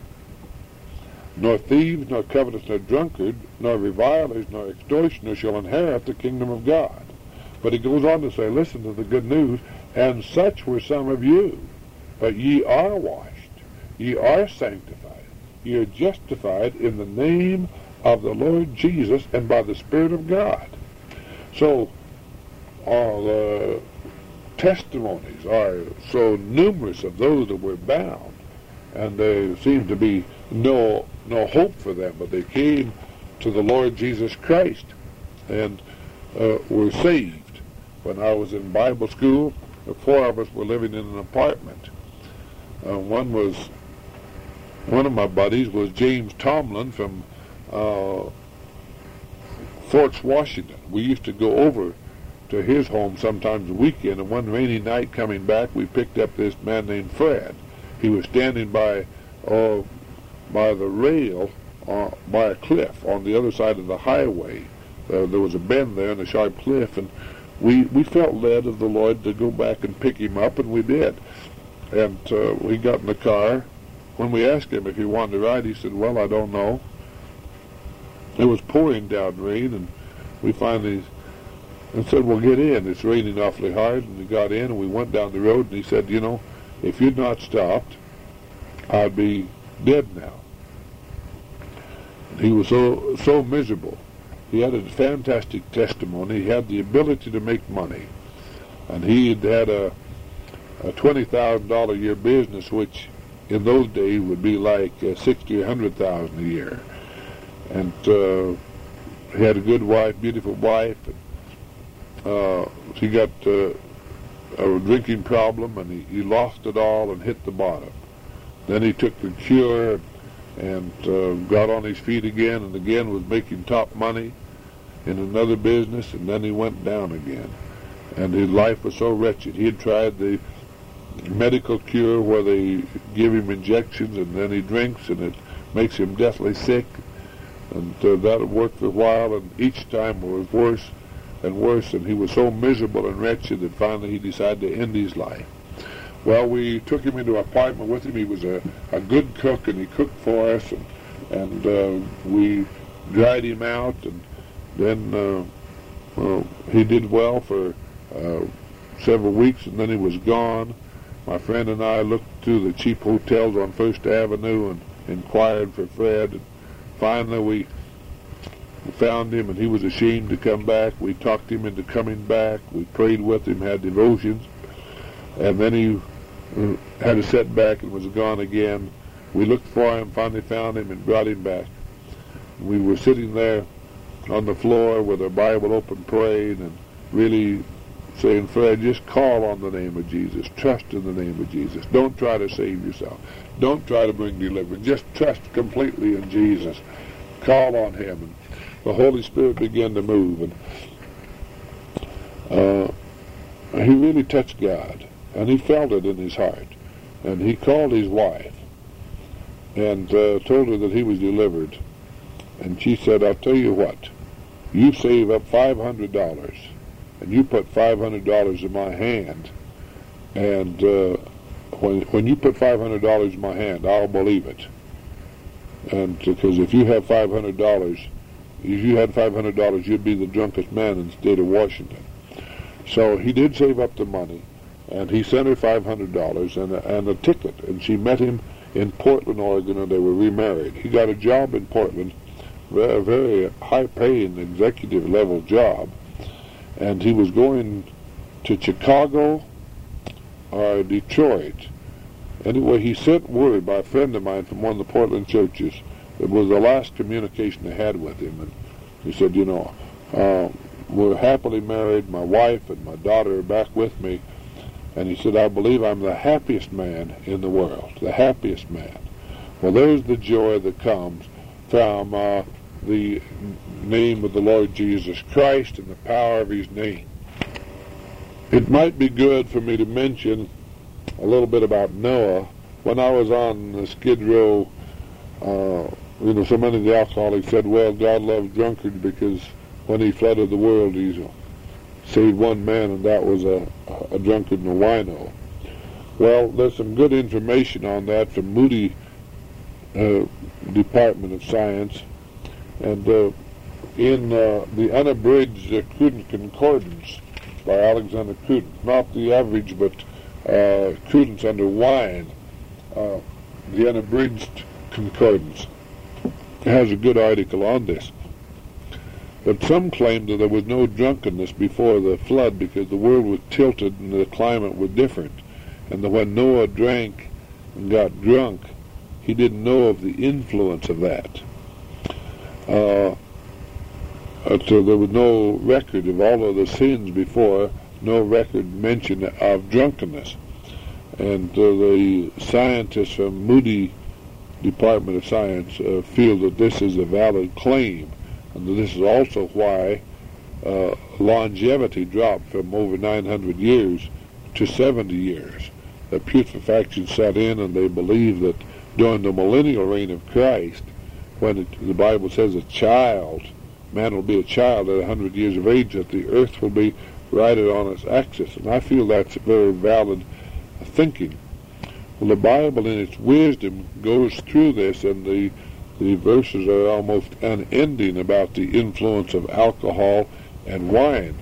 Nor thieves, nor covetous, nor drunkard, nor revilers, nor extortioners shall inherit the kingdom of God. But he goes on to say, listen to the good news, and such were some of you. But ye are washed, ye are sanctified, ye are justified in the name of the Lord Jesus and by the Spirit of God. So, all the testimonies are so numerous of those that were bound, and there seemed to be no no hope for them, but they came to the Lord Jesus Christ and uh, were saved. When I was in Bible school, the four of us were living in an apartment. Uh, one was one of my buddies was James Tomlin from uh, Forks, Washington. We used to go over to his home sometimes a weekend, and one rainy night coming back, we picked up this man named Fred. He was standing by uh, by the rail uh, by a cliff on the other side of the highway. Uh, there was a bend there and a sharp cliff, and we, we felt led of the Lord to go back and pick him up, and we did. And uh, we got in the car. When we asked him if he wanted to ride, he said, well, I don't know. It was pouring down rain, and we finally and said, well, get in. It's raining awfully hard. And we got in, and we went down the road, and he said, you know, if you'd not stopped, I'd be dead now. And he was so so miserable. He had a fantastic testimony. He had the ability to make money. And he had had a, a twenty thousand dollars a year business, which in those days would be like uh, sixty or one hundred thousand dollars a year. And uh, he had a good wife, beautiful wife. And, uh, he got uh, a drinking problem, and he, he lost it all and hit the bottom. Then he took the cure and uh, got on his feet again, and again was making top money. in another business, and then he went down again. And his life was so wretched. He had tried the medical cure where they give him injections and then he drinks and it makes him deathly sick. And uh, that worked for a while, and each time it was worse and worse, and he was so miserable and wretched that finally he decided to end his life. Well, we took him into an apartment with him. He was a, a good cook, and he cooked for us, and, and uh, we dried him out, and then uh, well, he did well for uh, several weeks, and then he was gone. My friend and I looked through the cheap hotels on First Avenue and inquired for Fred. And finally, we found him, and he was ashamed to come back. We talked him into coming back. We prayed with him, had devotions, and then he uh, had a setback and was gone again. We looked for him, finally found him, and brought him back. We were sitting there on the floor with our Bible open, praying, and really saying, Fred, just call on the name of Jesus. Trust in the name of Jesus. Don't try to save yourself. Don't try to bring deliverance. Just trust completely in Jesus. Call on him. And the Holy Spirit began to move. And uh, he really touched God. And he felt it in his heart. And he called his wife and uh, told her that he was delivered. And she said, I'll tell you what. You save up five hundred dollars. And you put five hundred dollars in my hand, and uh, when when you put five hundred dollars in my hand, I'll believe it. And because if you have five hundred dollars, if you had five hundred dollars, you'd be the drunkest man in the state of Washington. So he did save up the money, and he sent her five hundred dollars and a, and a ticket, and she met him in Portland, Oregon, and they were remarried. He got a job in Portland, a very high-paying executive-level job. And he was going to Chicago or Detroit. Anyway, he sent word by a friend of mine from one of the Portland churches. It was the last communication I had with him. And he said, you know, uh, we're happily married. My wife and my daughter are back with me. And he said, I believe I'm the happiest man in the world, the happiest man. Well, there's the joy that comes from uh, the name of the Lord Jesus Christ and the power of his name. It might be good for me to mention a little bit about Noah. When I was on the Skid Row, uh, you know, so many of the alcoholics said, well, God loves drunkards because when he flooded the world, he saved one man, and that was a, a drunkard and a wino. Well, there's some good information on that from Moody uh, Department of Science. And uh, in uh, the unabridged uh, Cruden Concordance by Alexander Cruden, not the average, but uh, Crudence under Wine, uh, the unabridged concordance, has a good article on this. But some claim that there was no drunkenness before the flood because the world was tilted and the climate was different. And that when Noah drank and got drunk, he didn't know of the influence of that. Uh, so there was no record of all of the sins before, no record mention of drunkenness. And uh, the scientists from Moody Department of Science uh, feel that this is a valid claim, and that this is also why uh, longevity dropped from over nine hundred years to seventy years. The putrefaction set in, and they believe that during the millennial reign of Christ, when it, the Bible says a child, man will be a child at one hundred years of age, that the earth will be righted on its axis. And I feel that's very valid thinking. Well, the Bible in its wisdom goes through this, and the, the verses are almost unending about the influence of alcohol and wine.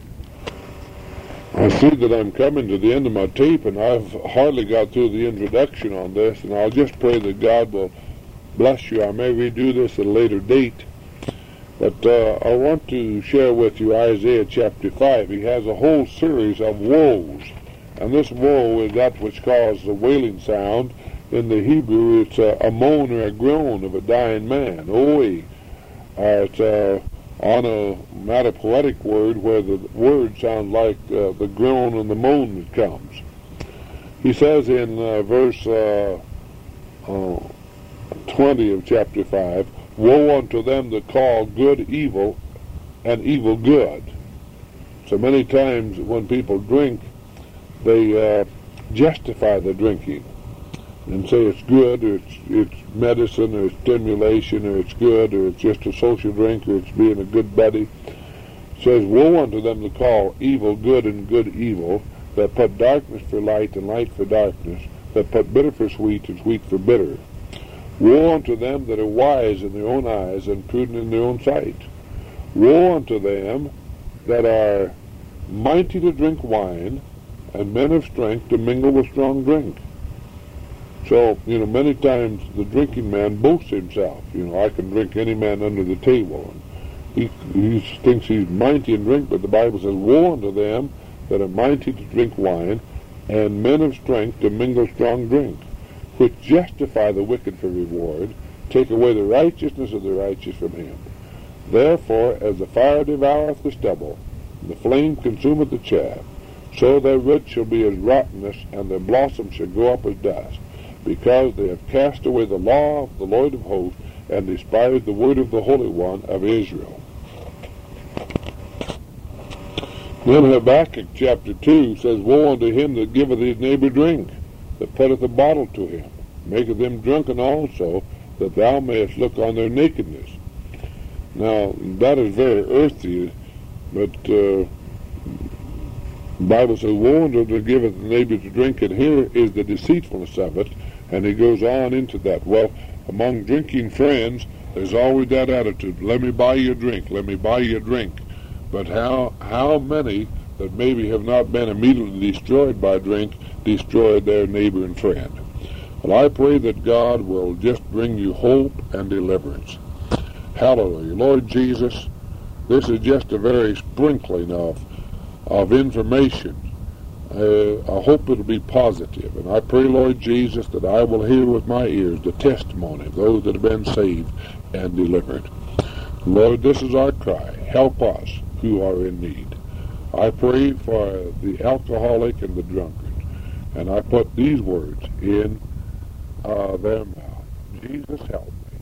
I see that I'm coming to the end of my tape, and I've hardly got through the introduction on this, and I'll just pray that God will bless you. I may redo this at a later date, but uh, I want to share with you Isaiah chapter five. He has a whole series of woes, and this woe is that which caused the wailing sound. In the Hebrew, it's a, a moan or a groan of a dying man. Oi. Uh, it's a onomatopoetic word where the word sounds like uh, the groan and the moan that comes. He says in uh, verse uh, uh, twenty of chapter five, woe unto them that call good evil and evil good. So many times when people drink, they uh, justify the drinking and say it's good, or it's, it's medicine, or it's stimulation, or it's good, or it's just a social drink, or it's being a good buddy. It says, woe unto them that call evil good and good evil, that put darkness for light and light for darkness, that put bitter for sweet and sweet for bitter. Woe unto them that are wise in their own eyes and prudent in their own sight. Woe unto them that are mighty to drink wine, and men of strength to mingle with strong drink. So, you know, many times the drinking man boasts himself. You know, I can drink any man under the table. And he, he thinks he's mighty in drink, but the Bible says, woe unto them that are mighty to drink wine, and men of strength to mingle strong drink, which justify the wicked for reward, take away the righteousness of the righteous from him. Therefore, as the fire devoureth the stubble, and the flame consumeth the chaff, so their root shall be as rottenness, and their blossom shall go up as dust, because they have cast away the law of the Lord of hosts, and despised the word of the Holy One of Israel. Then Habakkuk chapter two says, woe unto him that giveth his neighbor drink, that putteth a bottle to him, maketh them drunken also, that thou mayest look on their nakedness. Now, that is very earthy, but uh, the Bible says, woe unto him that giveth his neighbor to drink, and here is the deceitfulness of it, and he goes on into that. Well, among drinking friends, there's always that attitude, let me buy you a drink, let me buy you a drink. But how how many that maybe have not been immediately destroyed by drink destroyed their neighbor and friend? Well, I pray that God will just bring you hope and deliverance. Hallelujah. Lord Jesus, this is just a very sprinkling of, of information. Uh, I hope it'll be positive. And I pray, Lord Jesus, that I will hear with my ears the testimony of those that have been saved and delivered. Lord, this is our cry. Help us who are in need. I pray for the alcoholic and the drunkard, and I put these words in uh, their mouth. Jesus, help me.